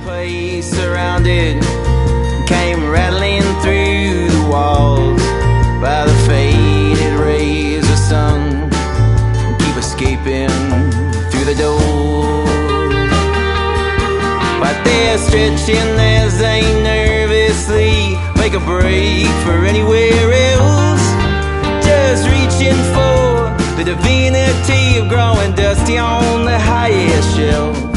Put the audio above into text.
place surrounded, came rattling through the walls by the faded rays of sun. Keep escaping through the door, but they're stretching as they nervously make a break for anywhere else, just reaching for the divinity of growing dusty on the highest shelf.